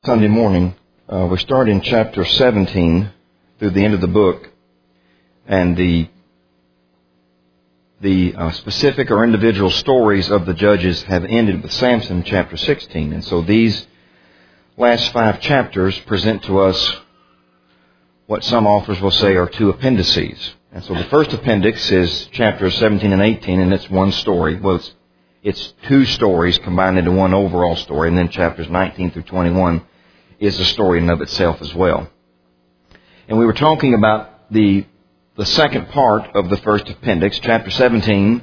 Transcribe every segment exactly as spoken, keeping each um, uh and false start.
Sunday morning. Uh, we start in chapter seventeen through the end of the book, and the the uh, specific or individual stories of the judges have ended with Samson in chapter sixteen. And so these last five chapters present to us what some authors will say are two appendices. And so the first appendix is chapters seventeen and eighteen, and it's one story. Well, it's, it's two stories combined into one overall story, and then chapters nineteen through twenty-one is a story in and of itself as well. And we were talking about the the second part of the first appendix. Chapter seventeen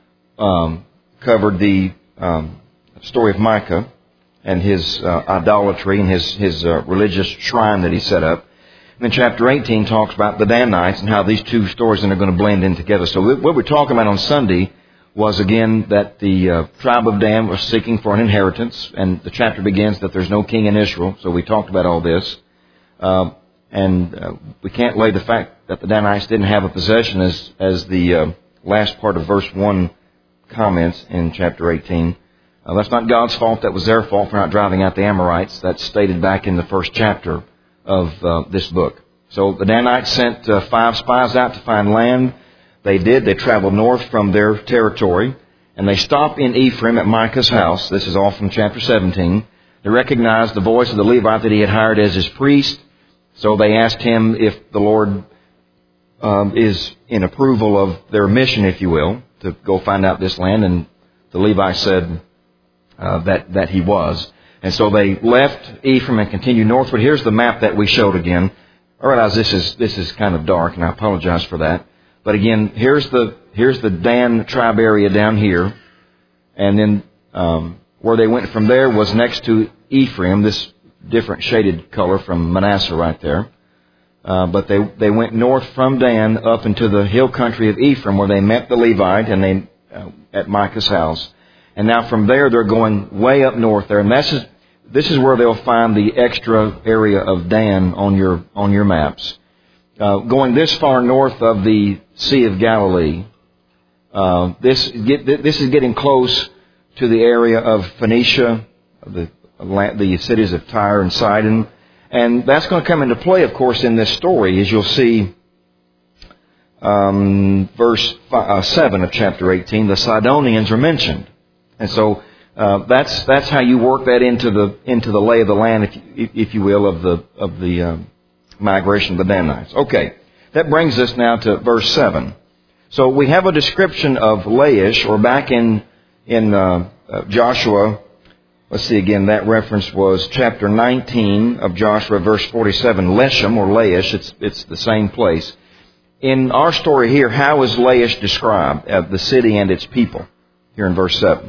um, covered the um, story of Micah and his uh, idolatry and his, his uh, religious shrine that he set up. And then chapter eighteen talks about the Danites and how these two stories are going to blend in together. So what we're talking about on Sunday was, again, that the uh, tribe of Dan was seeking for an inheritance, and the chapter begins that there's no king in Israel. So we talked about all this. Uh, and uh, we can't lay the fact that the Danites didn't have a possession as, as the uh, last part of verse one comments in chapter eighteen. Uh, that's not God's fault. That was their fault for not driving out the Amorites. That's stated back in the first chapter of uh, this book. So the Danites sent uh, five spies out to find land. They did. They traveled north from their territory, and they stopped in Ephraim at Micah's house. This is all from chapter seventeen. They recognized the voice of the Levite that he had hired as his priest, so they asked him if the Lord um, is in approval of their mission, if you will, to go find out this land, and the Levite said uh, that, that he was. And so they left Ephraim and continued northward. Here's the map that we showed again. I realize this is, this is kind of dark, and I apologize for that. But again, here's the here's the Dan tribe area down here, and then um, where they went from there was next to Ephraim, this different shaded color from Manasseh right there. Uh, but they they went north from Dan up into the hill country of Ephraim, where they met the Levite and they uh, at Micah's house. And now from there they're going way up north there, and this is this is where they'll find the extra area of Dan on your on your maps. Uh, going this far north of the Sea of Galilee, uh, this get, this is getting close to the area of Phoenicia, the the cities of Tyre and Sidon, and that's going to come into play, of course, in this story, as you'll see. Um, verse five, uh, seven of chapter eighteen, the Sidonians are mentioned, and so uh, that's that's how you work that into the into the lay of the land, if you, if you will, of the of the um, migration of the Danites. Okay, that brings us now to verse seven. So we have a description of Laish, or back in in uh, uh, Joshua. Let's see again. That reference was chapter nineteen of Joshua, verse forty-seven. Leshem or Laish. It's it's the same place. In our story here, how is Laish described, uh, the city and its people? Here in verse seven.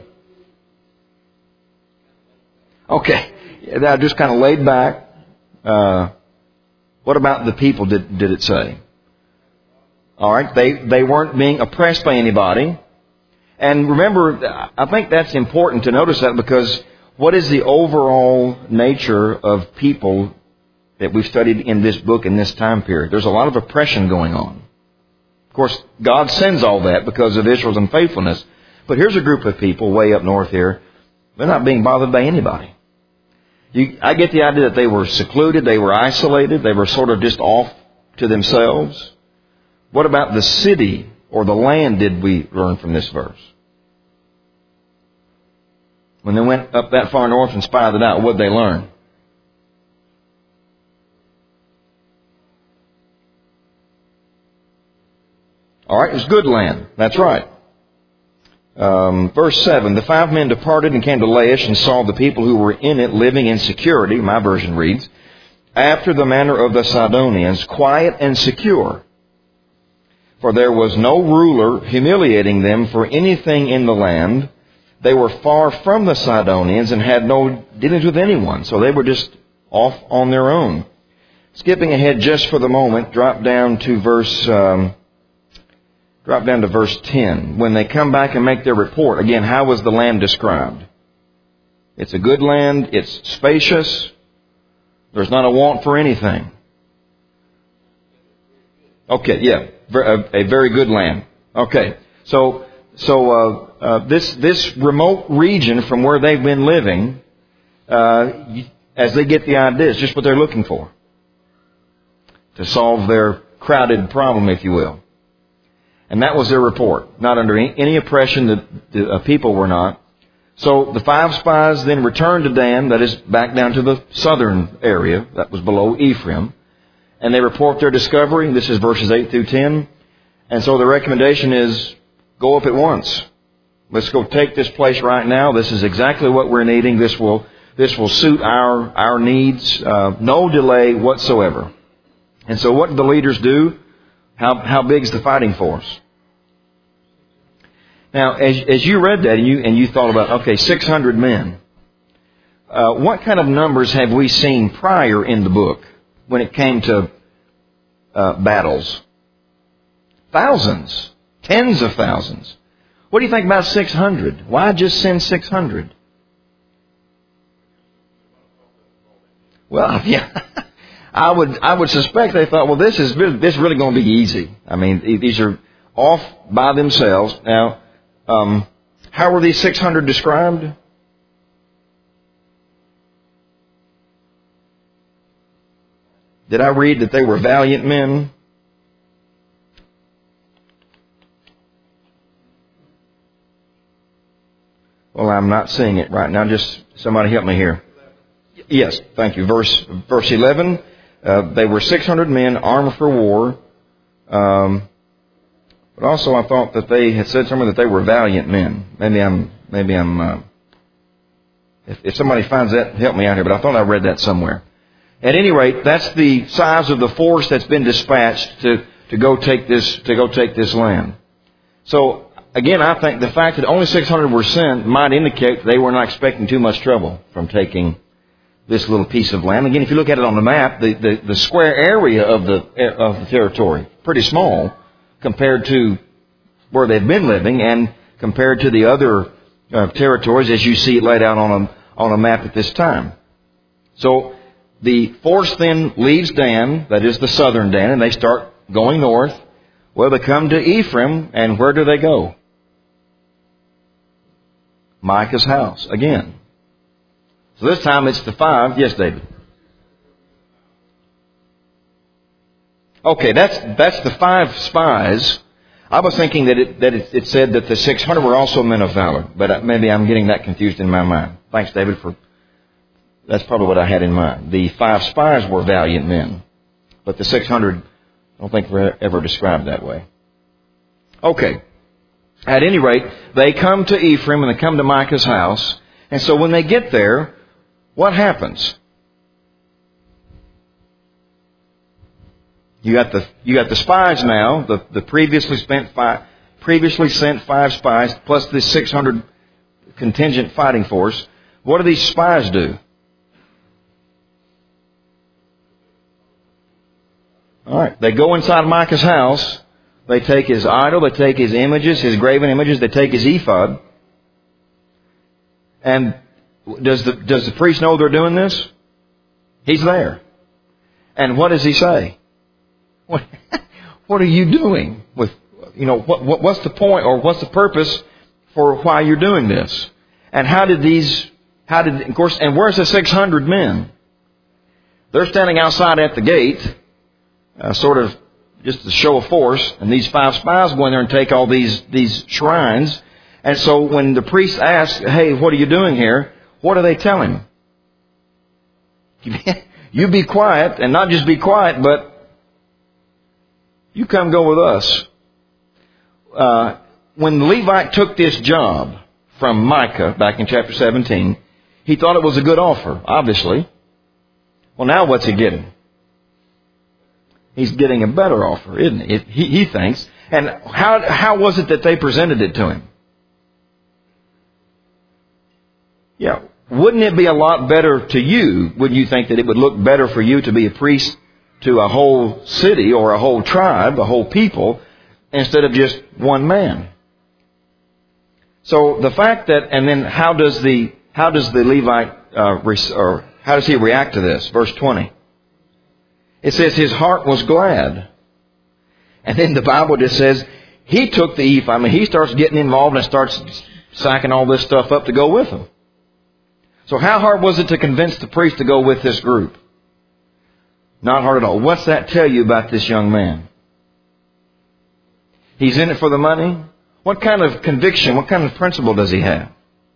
Okay, that just kind of laid back. Uh, What about the people, did, did it say? All right, they, they weren't being oppressed by anybody. And remember, I think that's important to notice that, because what is the overall nature of people that we've studied in this book in this time period? There's a lot of oppression going on. Of course, God sends all that because of Israel's unfaithfulness. But here's a group of people way up north here. They're not being bothered by anybody. You, I get the idea that they were secluded, they were isolated, they were sort of just off to themselves. What about the city or the land did we learn from this verse? When they went up that far north and spied it out, what did they learn? All right, it was good land. That's right. Um, verse seven, the five men departed and came to Laish and saw the people who were in it living in security, my version reads, after the manner of the Sidonians, quiet and secure. For there was no ruler humiliating them for anything in the land. They were far from the Sidonians and had no dealings with anyone, so they were just off on their own. Skipping ahead just for the moment, drop down to verse... Um, Drop down to verse ten. When they come back and make their report, again, how was the land described? It's a good land. It's spacious. There's not a want for anything. Okay, yeah, a, a very good land. Okay, so so uh, uh, this this remote region from where they've been living, uh, as they get the idea. It's just what they're looking for to solve their crowded problem, if you will. And that was their report. Not under any oppression, that the uh, people were not. So the five spies then returned to Dan, that is back down to the southern area that was below Ephraim. And they report their discovery. This is verses eight through ten. And so the recommendation is, go up at once. Let's go take this place right now. This is exactly what we're needing. This will this will suit our, our needs. Uh, no delay whatsoever. And so what did the leaders do? How how big is the fighting force? Now, as as you read that and you and you thought about, okay, six hundred men. Uh, what kind of numbers have we seen prior in the book when it came to uh, battles? Thousands, tens of thousands. What do you think about six hundred? Why just send six hundred? Well, yeah. I would I would suspect they thought, well, this is this is really going to be easy. I mean, these are off by themselves. Now, um, how were these six hundred described? Did I read that they were valiant men? Well, I'm not seeing it right now. Just somebody help me here. Yes, thank you. Verse verse eleven. Uh, they were six hundred men armed for war. Um, but also I thought that they had said somewhere that they were valiant men. Maybe I'm, maybe I'm, uh, if, if somebody finds that, help me out here. But I thought I read that somewhere. At any rate, that's the size of the force that's been dispatched to, to go take this, to go take this land. So again, I think the fact that only six hundred were sent might indicate they were not expecting too much trouble from taking this little piece of land. Again, if you look at it on the map, the, the, the square area of the of the territory, pretty small compared to where they've been living and compared to the other uh, territories as you see it laid out on a, on a map at this time. So the force then leaves Dan, that is the southern Dan, and they start going north. Well, they come to Ephraim, and where do they go? Micah's house again. So this time it's the five. Yes, David. Okay, that's that's the five spies. I was thinking that it that it, it said that the six hundred were also men of valor, but maybe I'm getting that confused in my mind. Thanks, David, for that's probably what I had in mind. The five spies were valiant men, but the six hundred, I don't think were ever described that way. Okay. At any rate, they come to Ephraim and they come to Micah's house, and so when they get there, what happens? You got the you got the spies now, the, the previously spent five, previously sent five spies plus this six hundred contingent fighting force. What do these spies do? All right, they go inside Micah's house. They take his idol, they take his images, his graven images, they take his ephod. And Does the, does the priest know they're doing this? He's there. And what does he say? What, what are you doing with, you know, what, what, what's the point or what's the purpose for why you're doing this? And how did these, how did, of course, and where's the six hundred men? They're standing outside at the gate, uh, sort of just to show of force, and these five spies go in there and take all these, these shrines. And so when the priest asks, hey, what are you doing here? What do they tell him? You be quiet, and not just be quiet, but you come go with us. Uh, when the Levite took this job from Micah back in chapter seventeen, he thought it was a good offer, obviously. Well, now what's he getting? He's getting a better offer, isn't he? He, he thinks. And how how was it that they presented it to him? Yeah. Wouldn't it be a lot better to you, wouldn't you think that it would look better for you to be a priest to a whole city or a whole tribe, a whole people, instead of just one man? So the fact that, and then how does the, how does the Levite, uh, or how does he react to this? Verse twenty. It says his heart was glad. And then the Bible just says he took the ephod. I mean, he starts getting involved and starts sacking all this stuff up to go with him. So how hard was it to convince the priest to go with this group? Not hard at all. What's that tell you about this young man? He's in it for the money? What kind of conviction, what kind of principle does he have?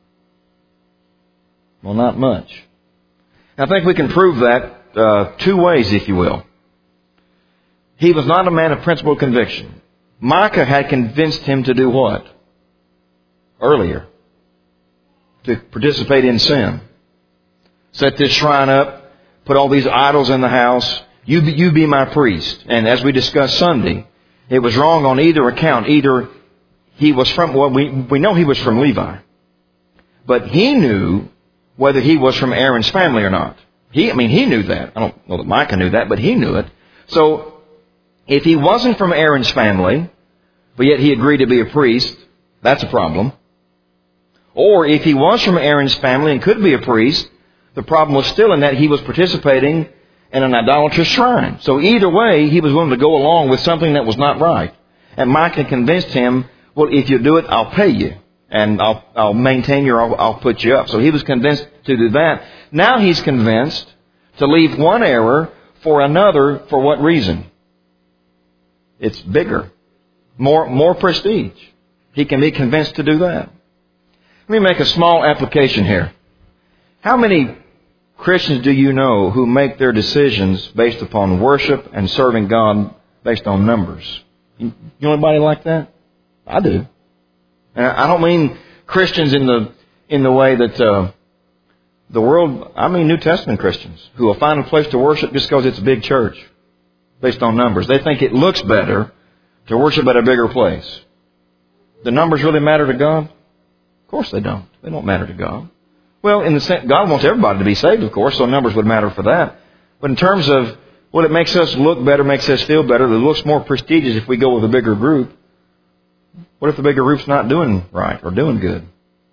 Well, not much. I think we can prove that uh, two ways, if you will. He was not a man of principle conviction. Micah had convinced him to do what? Earlier. To participate in sin. Set this shrine up. Put all these idols in the house. You be, you be my priest. And as we discussed Sunday, it was wrong on either account. Either he was from, well, we, we know he was from Levi. But he knew whether he was from Aaron's family or not. He, I mean, he knew that. I don't know that Micah knew that, but he knew it. So, if he wasn't from Aaron's family, but yet he agreed to be a priest, that's a problem. Or if he was from Aaron's family and could be a priest, the problem was still in that he was participating in an idolatrous shrine. So either way, he was willing to go along with something that was not right. And Micah convinced him, well, if you do it, I'll pay you. And I'll, I'll maintain you or I'll, I'll put you up. So he was convinced to do that. Now he's convinced to leave one error for another. For what reason? It's bigger. More, more prestige. He can be convinced to do that. Let me make a small application here. How many Christians do you know who make their decisions based upon worship and serving God based on numbers? You know anybody like that? I do. And I don't mean Christians in the in the way that uh, the world. I mean New Testament Christians who will find a place to worship just because it's a big church, based on numbers. They think it looks better to worship at a bigger place. Do numbers really matter to God? Of course they don't. They don't matter to God. Well, in the sense, God wants everybody to be saved, of course, so numbers would matter for that. But in terms of what it makes us look better, makes us feel better, it looks more prestigious if we go with a bigger group. What if the bigger group's not doing right or doing good?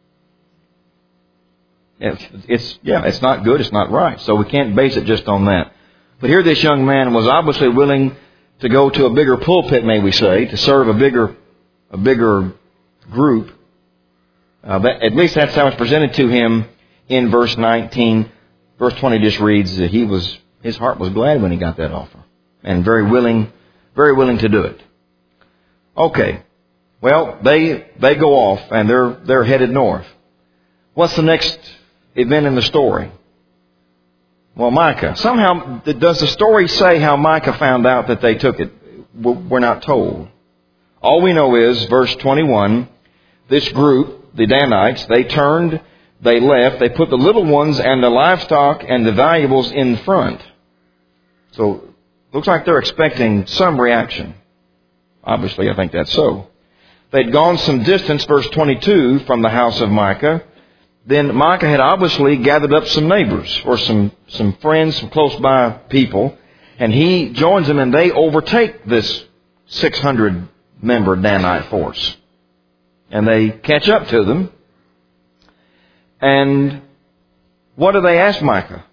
It's, it's yeah, it's not good, it's not right. So we can't base it just on that. But here this young man was obviously willing to go to a bigger pulpit, may we say, to serve a bigger a bigger group. Uh, but at least that's how it's presented to him in verse nineteen. Verse twenty just reads that he was his heart was glad when he got that offer. And very willing, very willing to do it. Okay. Well, they they go off and they're they're headed north. What's the next event in the story? Well, Micah. Somehow, does the story say how Micah found out that they took it? We're not told. All we know is, verse twenty-one, this group, the Danites, they turned, they left, they put the little ones and the livestock and the valuables in front. So, looks like they're expecting some reaction. Obviously, I think that's so. They'd gone some distance, verse twenty-two, from the house of Micah. Then Micah had obviously gathered up some neighbors or some, some friends, some close by people. And he joins them and they overtake this six hundred member Danite force. And they catch up to them. And what do they ask Micah?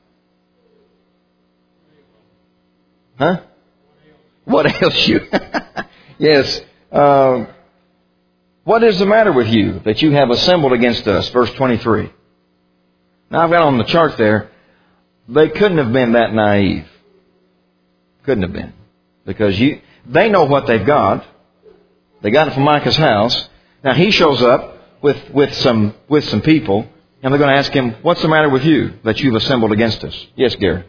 Huh? What ails you? Yes. Uh, what is the matter with you that you have assembled against us? Verse twenty-three. Now I've got on the chart there, they couldn't have been that naive. Couldn't have been. Because you, they know what they've got. They got it from Micah's house. Now he shows up with, with some, with some people, and they're going to ask him, what's the matter with you that you've assembled against us? Yes, Gary.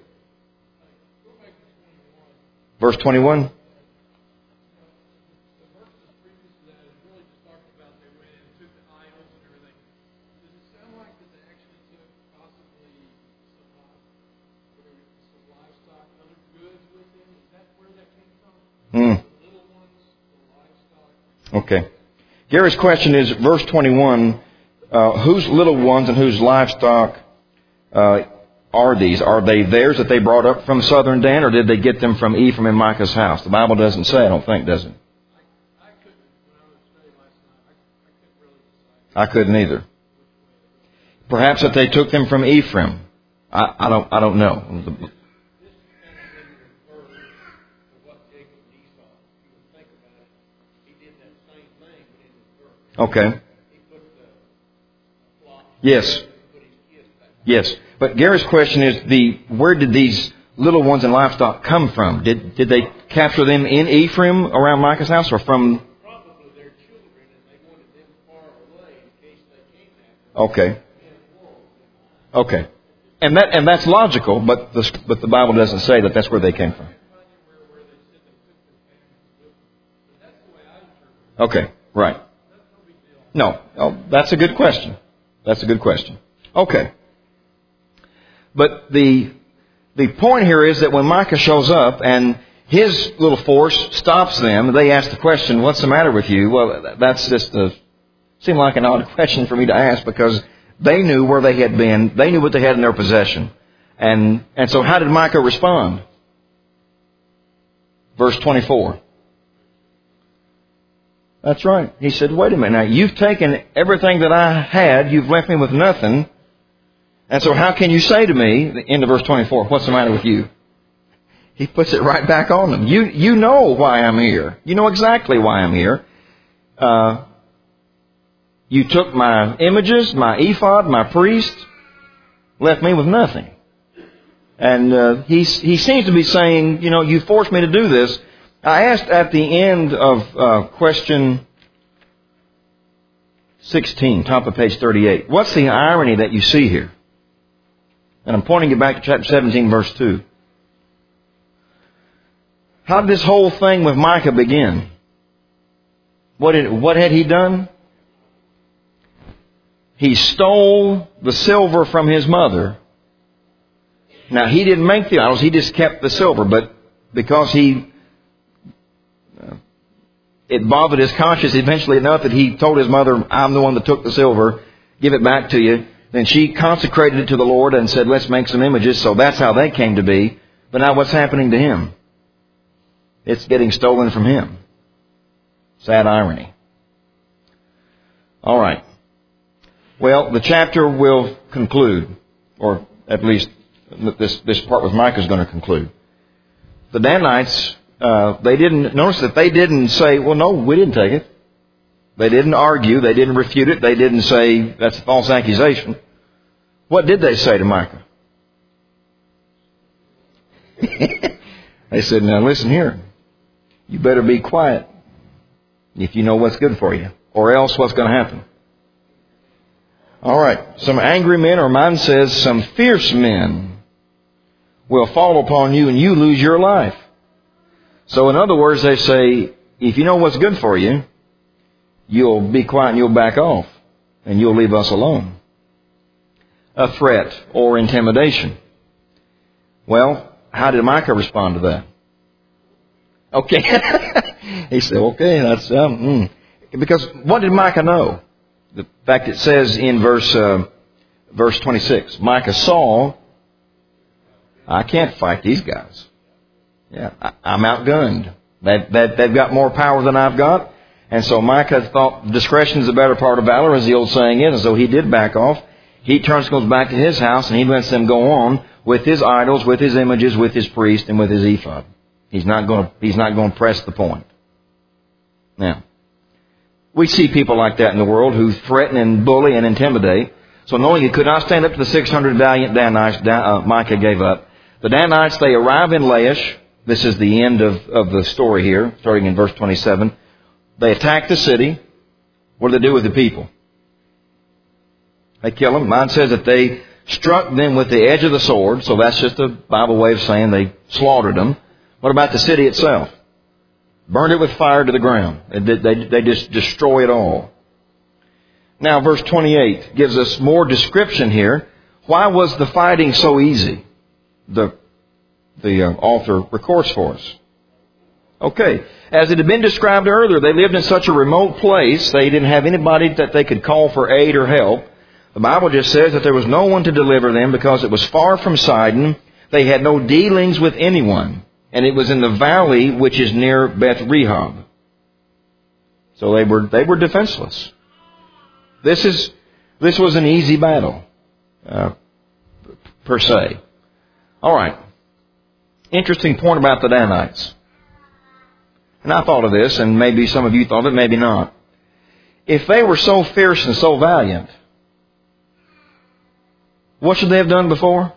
Verse twenty-one. Hmm. Okay. Gary's question is, verse twenty-one, uh, whose little ones and whose livestock uh, are these? Are they theirs that they brought up from southern Dan, or did they get them from Ephraim and Micah's house? The Bible doesn't say, I don't think, does it? I couldn't either. Perhaps that they took them from Ephraim. I, I don't. I don't know. Okay. Yes. Yes. But Gary's question is, the where did these little ones and livestock come from? Did did they capture them in Ephraim around Micah's house, or from... Probably their children, and they wanted them far away in case they came after them. Okay. Okay. And that and that's logical, but the, but the Bible doesn't say that that's where they came from. Okay, right. No, oh, that's a good question. That's a good question. Okay. But the the point here is that when Micah shows up and his little force stops them, they ask the question, "What's the matter with you?" Well, that's just a seemed like an odd question for me to ask, because they knew where they had been. They knew what they had in their possession. And and so how did Micah respond? Verse twenty-four. That's right. He said, wait a minute. Now, you've taken everything that I had. You've left me with nothing. And so how can you say to me, the end of verse twenty-four, what's the matter with you? He puts it right back on them. You you know why I'm here. You know exactly why I'm here. Uh, you took my images, my ephod, my priest, left me with nothing. And uh, he, he seems to be saying, you know, you forced me to do this. I asked at the end of uh, question sixteen, top of page thirty-eight, what's the irony that you see here? And I'm pointing you back to chapter seventeen, verse two. How did this whole thing with Micah begin? What did, what had he done? He stole the silver from his mother. Now, he didn't make the idols, he just kept the silver, but because he it bothered his conscience eventually enough that he told his mother, I'm the one that took the silver, give it back to you. Then she consecrated it to the Lord and said, let's make some images. So that's how they came to be. But now what's happening to him? It's getting stolen from him. Sad irony. All right. Well, the chapter will conclude, or at least this, this part with Micah is going to conclude. The Danites... Uh, they didn't, notice that they didn't say, well, no, we didn't take it. They didn't argue. They didn't refute it. They didn't say that's a false accusation. What did they say to Micah? They said, now listen here. You better be quiet if you know what's good for you, or else what's going to happen? All right. Some angry men, or mine says some fierce men, will fall upon you and you lose your life. So in other words, they say, if you know what's good for you, you'll be quiet and you'll back off and you'll leave us alone. A threat or intimidation. Well, how did Micah respond to that? Okay. He said, okay, that's, um, mm. Because what did Micah know? The fact it says in verse, uh, verse twenty-six, Micah saw, I can't fight these guys. Yeah, I'm outgunned. They, they, they've got more power than I've got. And so Micah thought discretion is the better part of valor, as the old saying is. And so he did back off. He turns, goes back to his house, and he lets them go on with his idols, with his images, with his priest, and with his ephod. He's not going to, he's not going to press the point. Now, we see people like that in the world who threaten and bully and intimidate. So knowing he could not stand up to the six hundred valiant Danites, uh, Micah gave up. The Danites, they arrive in Laish. This is the end of, of the story here, starting in verse twenty-seven. They attack the city. What do they do with the people? They kill them. Mine says that they struck them with the edge of the sword. So that's just a Bible way of saying they slaughtered them. What about the city itself? Burned it with fire to the ground. They, they, they just destroy it all. Now, verse twenty-eight gives us more description here. Why was the fighting so easy? The The uh, author records for us. Okay. As it had been described earlier, they lived in such a remote place, they didn't have anybody that they could call for aid or help. The Bible just says that there was no one to deliver them because it was far from Sidon. They had no dealings with anyone. And it was in the valley which is near Beth Rehob. So they were they were defenseless. This is this was an easy battle, uh, per se. All right. Interesting point about the Danites. And I thought of this, and maybe some of you thought of it, maybe not. If they were so fierce and so valiant, What should they have done before?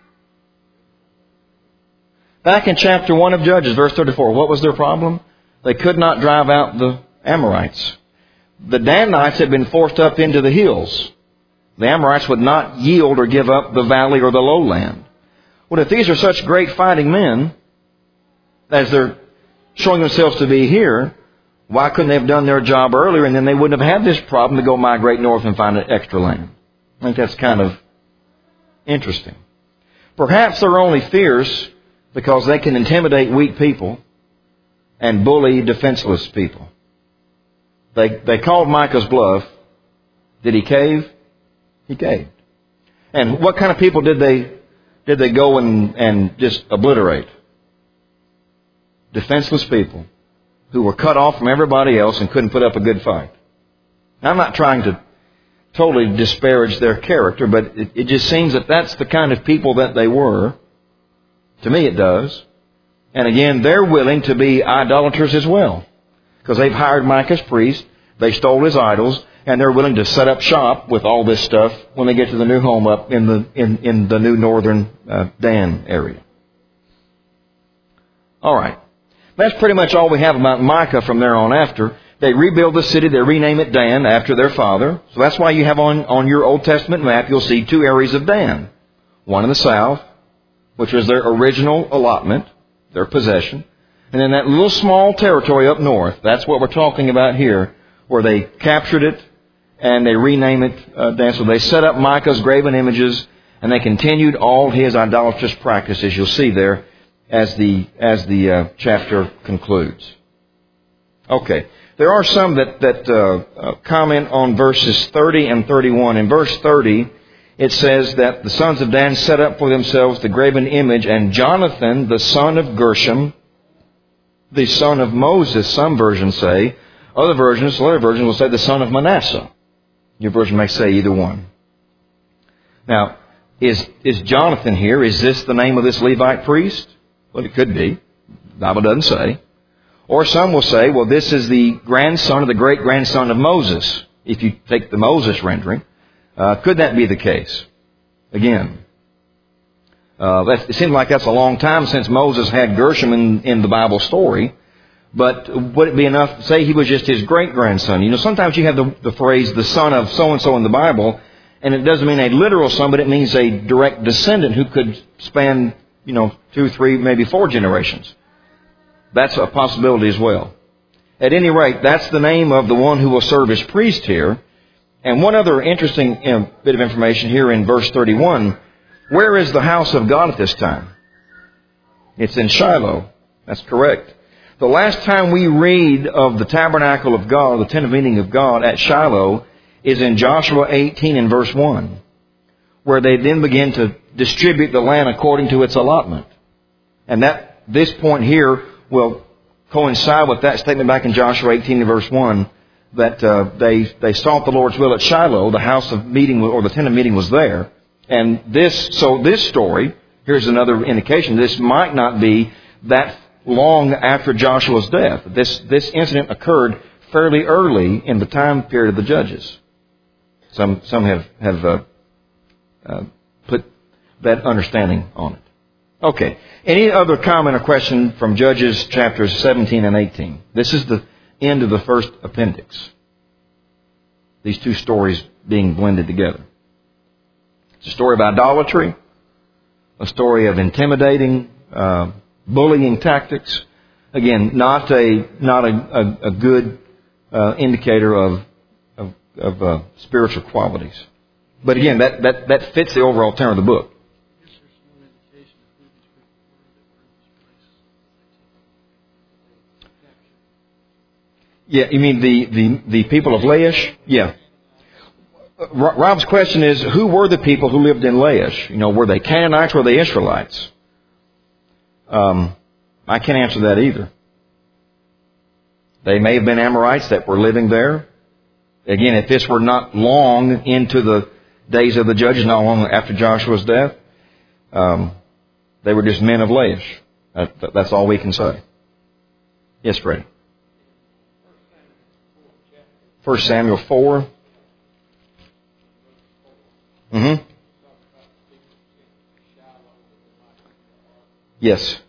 Back in chapter one of Judges, verse thirty-four, what was their problem? They could not drive out the Amorites. The Danites had been forced up into the hills. The Amorites would not yield or give up the valley or the lowland. Well, if these are such great fighting men, as they're showing themselves to be here, why couldn't they have done their job earlier and then they wouldn't have had this problem to go migrate north and find an extra land? I think that's kind of interesting. Perhaps their only fears because they can intimidate weak people and bully defenseless people. They they called Micah's bluff. Did he cave? He caved. And what kind of people did they did they go and, and just obliterate? Defenseless people who were cut off from everybody else and couldn't put up a good fight. Now, I'm not trying to totally disparage their character, but it, it just seems that that's the kind of people that they were. To me it does. And again, they're willing to be idolaters as well. Because they've hired Micah's priest, they stole his idols, and they're willing to set up shop with all this stuff when they get to the new home up in the in, in the new northern uh, Dan area. All right. That's pretty much all we have about Micah from there on after. They rebuild the city, they rename it Dan after their father. So that's why you have on, on your Old Testament map, you'll see two areas of Dan. One in the south, which was their original allotment, their possession. And then that little small territory up north, that's what we're talking about here, where they captured it and they rename it uh, Dan. So they set up Micah's graven images and they continued all his idolatrous practices, you'll see there, as the as the uh, chapter concludes. Okay. There are some that, that uh, uh, comment on verses thirty and thirty-one. In verse thirty, it says that the sons of Dan set up for themselves the graven image, and Jonathan, the son of Gershom, the son of Moses, some versions say. Other versions, other versions will say the son of Manasseh. Your version may say either one. Now, is is Jonathan here? Is this the name of this Levite priest? Well, it could be. The Bible doesn't say. Or some will say, well, this is the grandson of the great-grandson of Moses, if you take the Moses rendering. Uh, could that be the case? Again, uh, that, it seems like that's a long time since Moses had Gershom in, in the Bible story. But would it be enough to say he was just his great-grandson? You know, sometimes you have the, the phrase, the son of so-and-so in the Bible, and it doesn't mean a literal son, but it means a direct descendant who could span, you know, two, three, maybe four generations. That's a possibility as well. At any rate, that's the name of the one who will serve as priest here. And one other interesting you know, bit of information here in verse thirty-one. Where is the house of God at this time? It's in Shiloh. That's correct. The last time we read of the tabernacle of God, the tent of meeting of God at Shiloh, is in Joshua eighteen and verse one, where they then begin to distribute the land according to its allotment. And that this point here will coincide with that statement back in Joshua eighteen and verse one, that uh, they they sought the Lord's will at Shiloh. The house of meeting or the tent of meeting was there. And this, so this story, here's another indication, this might not be that long after Joshua's death. This this incident occurred fairly early in the time period of the Judges. Some some have have uh, uh, put that understanding on it. Okay. Any other comment or question from Judges chapters seventeen and eighteen? This is the end of the first appendix. These two stories being blended together. It's a story of idolatry, a story of intimidating, uh, bullying tactics. Again, not a not a, a, a good uh, indicator of of, of uh, spiritual qualities. But again, that, that, that fits the overall tenor of the book. Yeah, you mean the, the, the people of Laish? Yeah. Rob's question is, who were the people who lived in Laish? You know, were they Canaanites or were they Israelites? Um, I can't answer that either. They may have been Amorites that were living there. Again, if this were not long into the days of the Judges, not long after Joshua's death, um, they were just men of Laish. That, that's all we can say. Yes, Freddie. First Samuel four. Mm-hmm. Yes.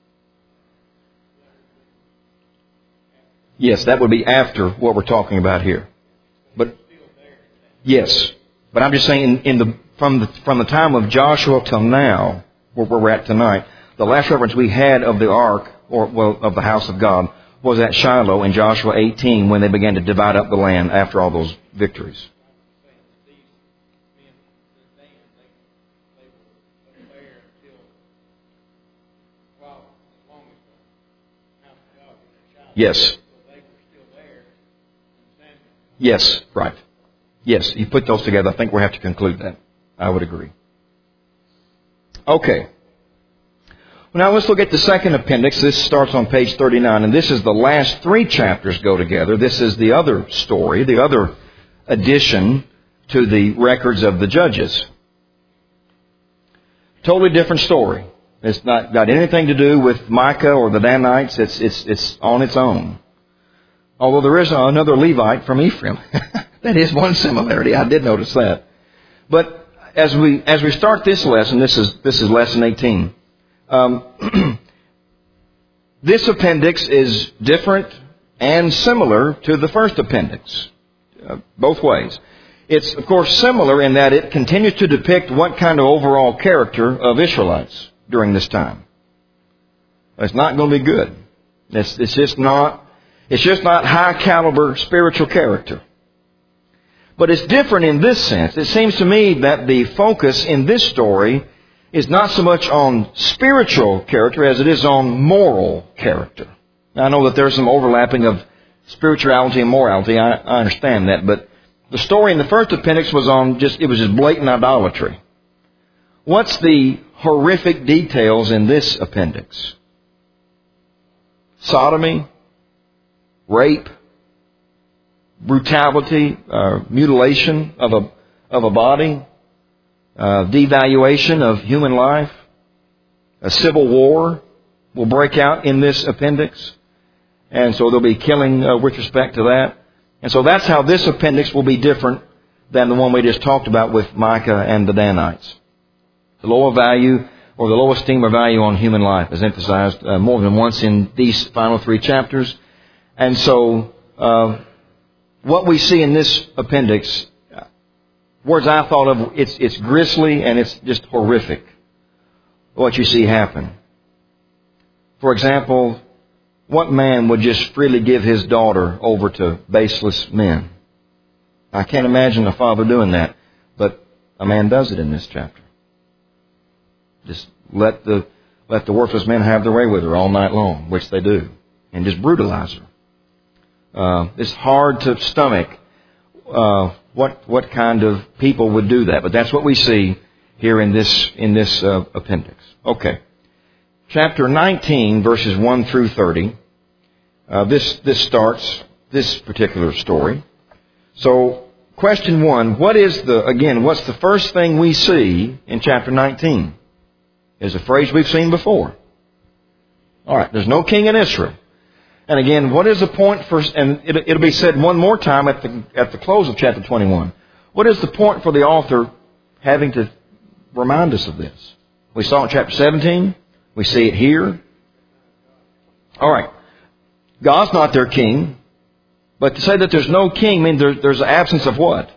Yes, that would be after what we're talking about here. But yes, but I'm just saying in, in the from the from the time of Joshua till now, where we're at tonight, the last reference we had of the ark, or well, of the house of God, was at Shiloh in Joshua eighteen when they began to divide up the land after all those victories. Yes. Yes, right. Yes, you put those together. I think we'll have to conclude that. I would agree. Okay. Well, now let's look at the second appendix. This starts on page thirty-nine, and this is the last three chapters go together. This is the other story, the other addition to the records of the judges. Totally different story. It's not got anything to do with Micah or the Danites. It's it's it's on its own. Although there is another Levite from Ephraim. That is one similarity. I did notice that. But as we as we start this lesson, this is this is lesson eighteen. Um, this appendix is different and similar to the first appendix, uh, both ways. It's of course similar in that it continues to depict what kind of overall character of Israelites during this time. It's not going to be good. It's it's just not. It's just not high caliber spiritual character. But it's different in this sense. It seems to me that the focus in this story is not so much on spiritual character as it is on moral character. Now, I know that there's some overlapping of spirituality and morality. I, I understand that. But the story in the first appendix was on just, it was just blatant idolatry. What's the horrific details in this appendix? Sodomy, rape, brutality, uh, mutilation of a of a body, uh, devaluation of human life. A civil war will break out in this appendix, and so there'll be killing uh, with respect to that. And so that's how this appendix will be different than the one we just talked about with Micah and the Danites. The lower value or the low esteem or value on human life is emphasized uh, more than once in these final three chapters. And so, uh, what we see in this appendix, words I thought of, it's, it's grisly and it's just horrific, what you see happen. For example, what man would just freely give his daughter over to baseless men? I can't imagine a father doing that, but a man does it in this chapter. Just let the, let the worthless men have their way with her all night long, which they do, and just brutalize her. Uh, it's hard to stomach uh, what what kind of people would do that, but that's what we see here in this in this uh, appendix. Okay, chapter nineteen, verses one through thirty. Uh, this this starts this particular story. So, question one: what is the again? What's the first thing we see in chapter nineteen? Is a phrase we've seen before. All right, there's no king in Israel. And again, what is the point for, and it'll be said one more time at the at the close of chapter twenty-one. What is the point for the author having to remind us of this? We saw in chapter seventeen. We see it here. All right. God's not their king. But to say that there's no king means there, there's an absence of what?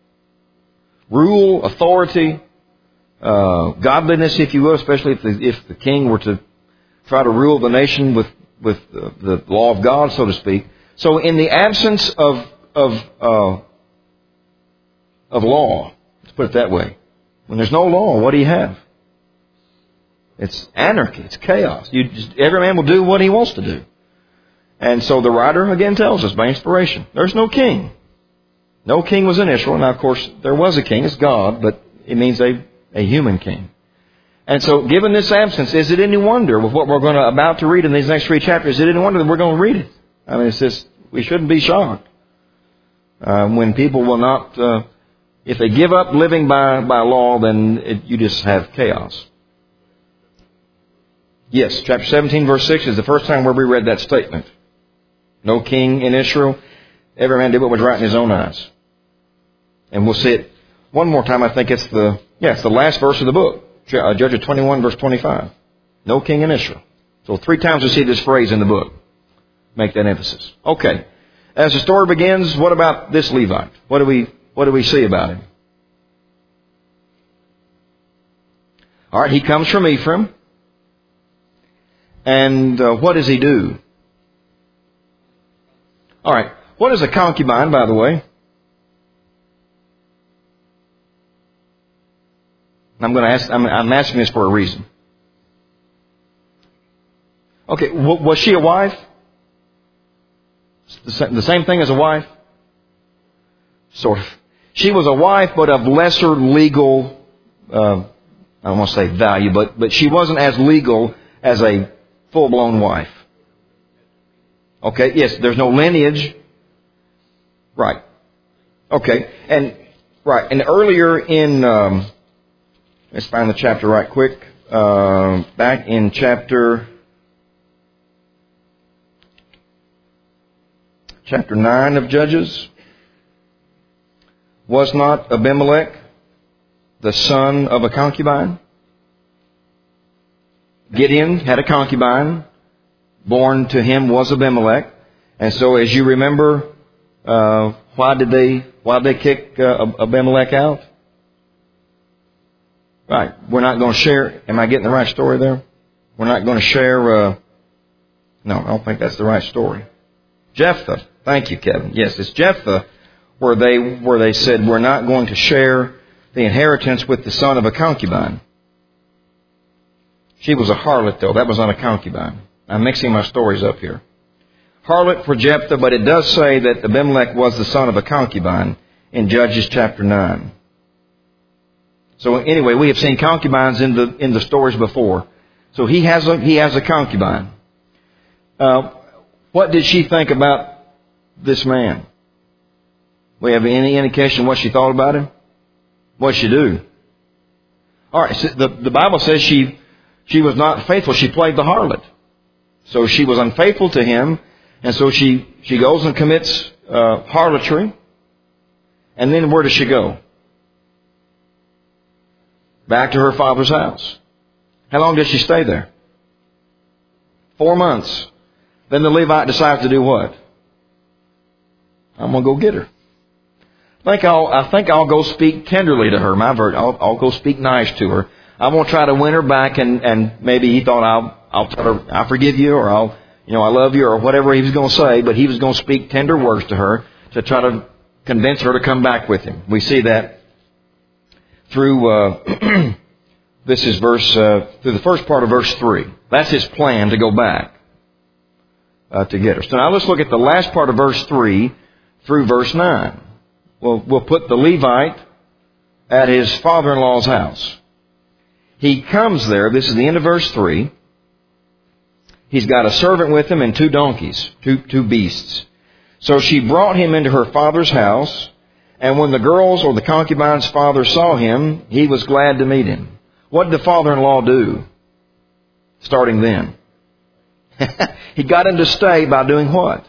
Rule, authority, uh, godliness, if you will, especially if the, if the king were to try to rule the nation with with the, the law of God, so to speak. So in the absence of of uh, of law, let's put it that way, when there's no law, what do you have? It's anarchy. It's chaos. You just, every man will do what he wants to do. And so the writer again tells us by inspiration, there's no king. No king was in Israel. Now, of course, there was a king. It's God, but it means a, a human king. And so, given this absence, is it any wonder with what we're going to about to read in these next three chapters? Is it any wonder that we're going to read it? I mean, it's just we shouldn't be shocked uh, when people will not. Uh, if they give up living by by law, then it, you just have chaos. Yes, chapter seventeen, verse six is the first time where we read that statement. No king in Israel. Every man did what was right in his own eyes. And we'll see it one more time. I think it's the yeah, it's the last verse of the book. Judges twenty-one, verse twenty-five. No king in Israel. So three times we see this phrase in the book. Make that emphasis. Okay. As the story begins, what about this Levite? What do we, what do we see about him? All right, he comes from Ephraim. And uh, what does he do? All right, what is a concubine, by the way? I'm going to ask. I'm, I'm asking this for a reason. Okay, w- was she a wife? The same thing as a wife? Sort of. She was a wife, but of lesser legal, uh, I don't want to say value, but, but she wasn't as legal as a full-blown wife. Okay, yes, there's no lineage. Right. Okay, and, right, and earlier in, um, let's find the chapter right quick, uh, back in chapter... Chapter nine of Judges. Was not Abimelech the son of a concubine? Gideon had a concubine. Born to him was Abimelech. And so as you remember, uh, why did they, why did they kick uh, Abimelech out? Right. We're not going to share. Am I getting the right story there? We're not going to share. Uh, no, I don't think that's the right story. Jephthah. Thank you, Kevin. Yes, it's Jephthah where they where they said we're not going to share the inheritance with the son of a concubine. She was a harlot, though. That was not a concubine. I'm mixing my stories up here. Harlot for Jephthah, but it does say that Abimelech was the son of a concubine in Judges chapter nine. So anyway, we have seen concubines in the in the stories before. So he has a he has a concubine. Uh, what did she think about this man? We have any indication what she thought about him? What did she do? All right, so the, the Bible says she she was not faithful. She played the harlot. So she was unfaithful to him, and so she, she goes and commits uh, harlotry. And then where does she go? Back to her father's house. How long does she stay there? Four months. Then the Levite decides to do what? I'm going to go get her. I think I'll, I think I'll go speak tenderly to her. My ver- I'll, I'll go speak nice to her. I'm going to try to win her back, and, and maybe he thought I'll, I'll tell her, I forgive you, or I'll, you know, I love you, or whatever he was going to say, but he was going to speak tender words to her to try to convince her to come back with him. We see that through, uh, this is verse, uh, through the first part of verse three. That's his plan to go back, uh, to get her. So now let's look at the last part of verse three through verse nine. We'll, we'll put the Levite at his father-in-law's house. He comes there. This is the end of verse three. He's got a servant with him and two donkeys, two, two beasts. So she brought him into her father's house, and when the girls or the concubine's father saw him, he was glad to meet him. What did the father-in-law do starting then? He got him to stay by doing what?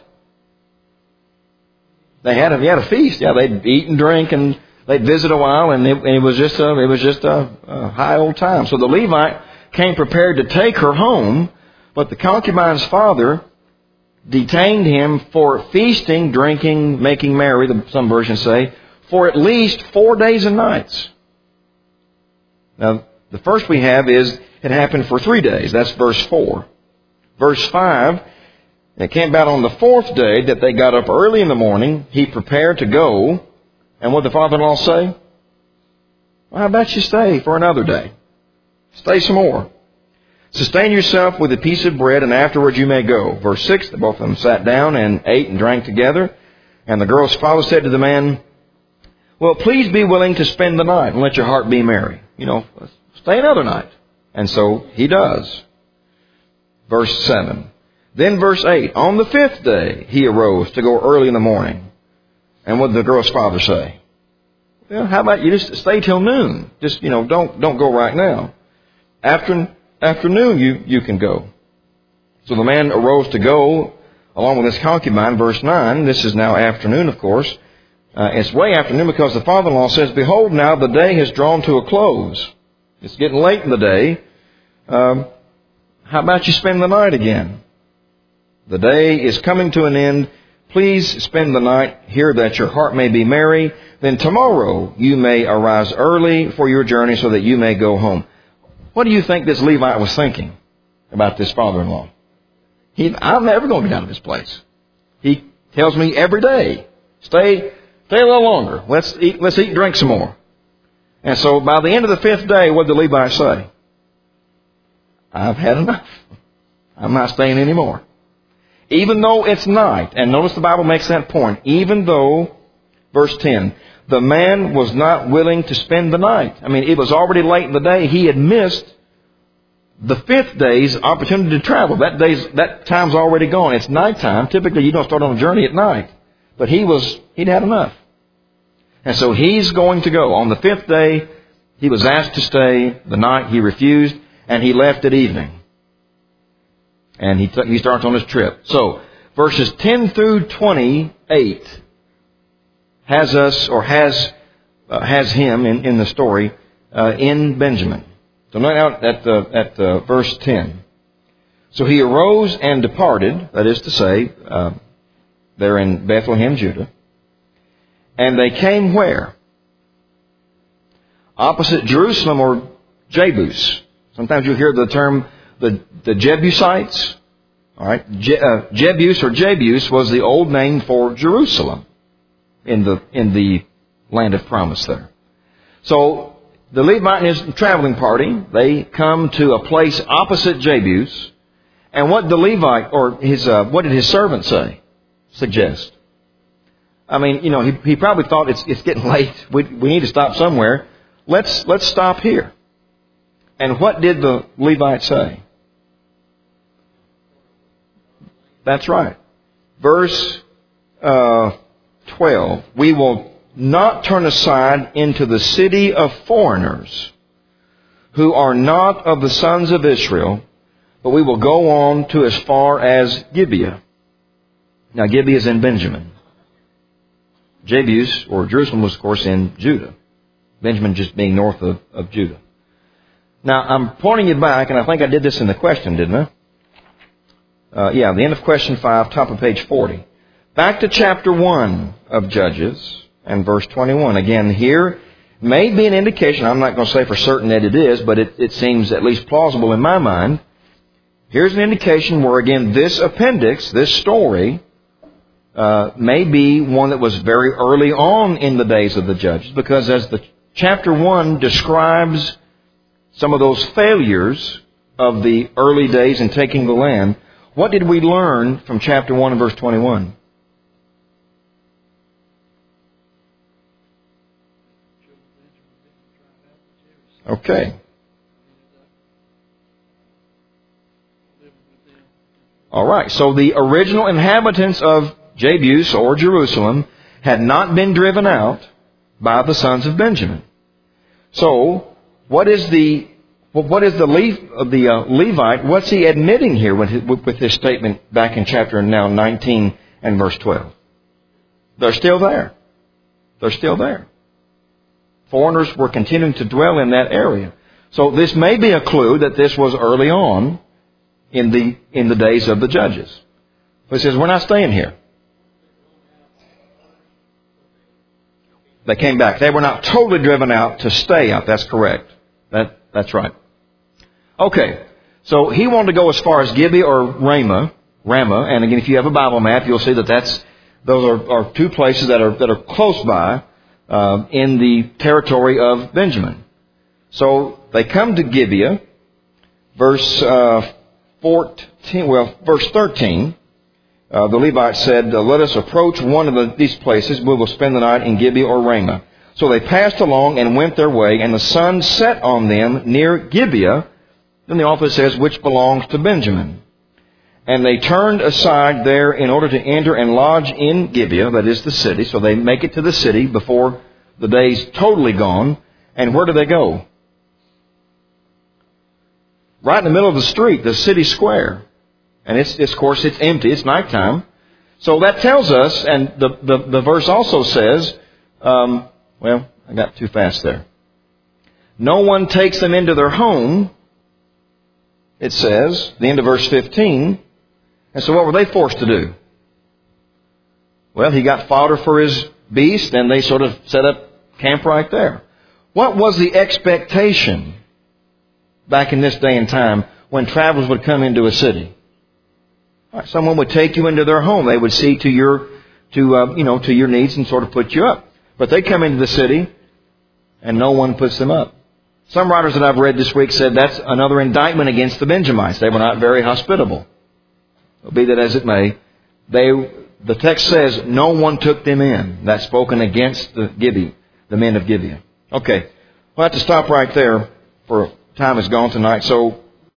They had a, he had a feast. Yeah, they'd eat and drink, and they'd visit a while, and it, and it was just a, it was just a, a high old time. So the Levite came prepared to take her home, but the concubine's father detained him for feasting, drinking, making merry, some versions say, for at least four days and nights. Now, the first we have is it happened for three days. That's verse four. Verse five, it came about on the fourth day that they got up early in the morning. He prepared to go. And what did the father-in-law say? Well, how about you stay for another day? Stay some more. Sustain yourself with a piece of bread, and afterwards you may go. Verse six, both of them sat down and ate and drank together. And the girl's father said to the man, well, please be willing to spend the night and let your heart be merry. You know, stay another night. And so he does. Verse seven. Then verse eight, on the fifth day he arose to go early in the morning. And what did the girl's father say? Well, how about you just stay till noon? Just, you know, don't don't go right now. After afternoon you, you can go. So the man arose to go along with his concubine, verse nine. This is now afternoon, of course. Uh, it's way afternoon because the father-in-law says, behold, now the day has drawn to a close. It's getting late in the day. Um, how about you spend the night again? The day is coming to an end. Please spend the night here that your heart may be merry. Then tomorrow you may arise early for your journey so that you may go home. What do you think this Levite was thinking about this father-in-law? He, I'm never going to get out of this place. He tells me every day, stay, stay a little longer. Let's eat, let's eat and drink some more. And so by the end of the fifth day, what did the Levite say? I've had enough. I'm not staying anymore. Even though it's night, and notice the Bible makes that point, even though, verse ten, the man was not willing to spend the night. I mean, it was already late in the day. He had missed the fifth day's opportunity to travel. That day's, that time's already gone. It's nighttime. Typically, you don't start on a journey at night. But he was, he'd had enough. And so he's going to go. On the fifth day, he was asked to stay the night. He refused, and he left at evening. And he, t- he starts on his trip. So, verses ten through twenty-eight has us, or has uh, has him in, in the story, uh, in Benjamin. So look out at, the, at the verse ten. So he arose and departed, that is to say, uh, they're in Bethlehem, Judah. And they came where? Opposite Jerusalem or Jebus. Sometimes you hear the term the, the Jebusites. All right, Je, uh, Jebus or Jebus was the old name for Jerusalem in the in the land of promise there. So the Levite and his traveling party, they come to a place opposite Jebus. And what the Levite or his uh, what did his servant say? Suggest. I mean, you know, he, he probably thought it's it's getting late. We we need to stop somewhere. Let's let's stop here. And what did the Levite say? That's right. Verse uh, twelve. We will not turn aside into the city of foreigners who are not of the sons of Israel, but we will go on to as far as Gibeah. Now, Gibeah is in Benjamin. Jebus, or Jerusalem, was, of course, in Judah. Benjamin just being north of, of Judah. Now, I'm pointing you back, and I think I did this in the question, didn't I? Uh, yeah, the end of question five, top of page forty. Back to chapter one of Judges and verse twenty-one. Again, here may be an indication, I'm not going to say for certain that it is, but it, it seems at least plausible in my mind. Here's an indication where, again, this appendix, this story, uh, may be one that was very early on in the days of the Judges, because as the chapter one describes some of those failures of the early days in taking the land, what did we learn from chapter one and verse twenty-one? Okay. All right. So the original inhabitants of Jebus or Jerusalem had not been driven out by the sons of Benjamin. So what is the Well, what is the Le- the uh, Levite? What's he admitting here with his, with his statement back in chapter now nineteen and verse twelve? They're still there. They're still there. Foreigners were continuing to dwell in that area. So this may be a clue that this was early on in the in the days of the Judges. So he says, we're not staying here. They came back. They were not totally driven out to stay out. That's correct. That that's right. Okay, so he wanted to go as far as Gibeah or Ramah, Ramah, and again, if you have a Bible map, you'll see that that's those are, are two places that are that are close by uh, in the territory of Benjamin. So they come to Gibeah, verse uh, fourteen. Well, verse thirteen. Uh, the Levite said, "Let us approach one of the, these places. We will spend the night in Gibeah or Ramah." So they passed along and went their way, and the sun set on them near Gibeah. Then the author says, which belongs to Benjamin. And they turned aside there in order to enter and lodge in Gibeah, that is the city. So they make it to the city before the day's totally gone. And where do they go? Right in the middle of the street, the city square. And it's, it's of course, it's empty. It's nighttime. So that tells us, and the, the, the verse also says, um, well, I got too fast there. No one takes them into their home it says, the end of verse fifteen. And so what were they forced to do? Well, he got fodder for his beast, and they sort of set up camp right there. What was the expectation back in this day and time when travelers would come into a city? All right, someone would take you into their home. They would see to your, to uh, you know, to your needs and sort of put you up. But they come into the city, and no one puts them up. Some writers that I've read this week said that's another indictment against the Benjamites. They were not very hospitable. Be that as it may, they, the text says no one took them in. That's spoken against the Gibeah, the men of Gibeah. Okay, we'll have to stop right there, for time is gone tonight. So